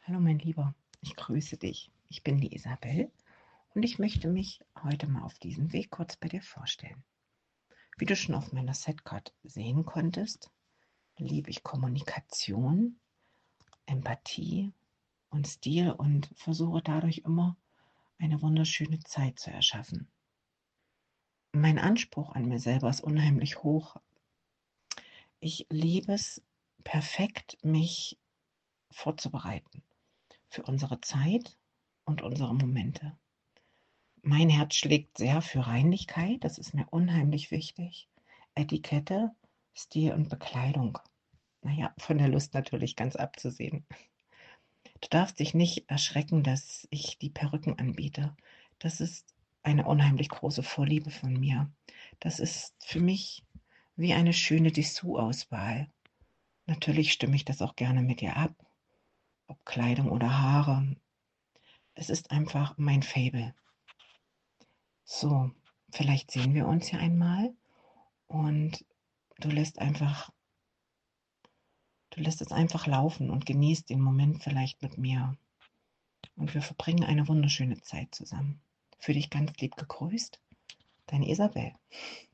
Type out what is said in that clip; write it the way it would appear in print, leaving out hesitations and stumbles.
Hallo mein Lieber, ich grüße dich. Ich bin die Isabel und ich möchte mich heute mal auf diesem Weg kurz bei dir vorstellen. Wie du schon auf meiner Setcard sehen konntest, liebe ich Kommunikation, Empathie und Stil und versuche dadurch immer eine wunderschöne Zeit zu erschaffen. Mein Anspruch an mir selber ist unheimlich hoch. Ich liebe es, perfekt mich vorzubereiten für unsere Zeit und unsere Momente. Mein Herz schlägt sehr für Reinlichkeit, das ist mir unheimlich wichtig. Etikette, Stil und Bekleidung. Naja, von der Lust natürlich ganz abzusehen. Du darfst dich nicht erschrecken, dass ich die Perücken anbiete. Das ist eine unheimlich große Vorliebe von mir. Das ist für mich wie eine schöne Dessous-Auswahl. Natürlich stimme ich das auch gerne mit dir ab, ob Kleidung oder Haare. Es ist einfach mein Faible. So, vielleicht sehen wir uns ja einmal und du lässt einfach du lässt es einfach laufen und genießt den Moment vielleicht mit mir. Und wir verbringen eine wunderschöne Zeit zusammen. Für dich ganz lieb gegrüßt, deine Isabel.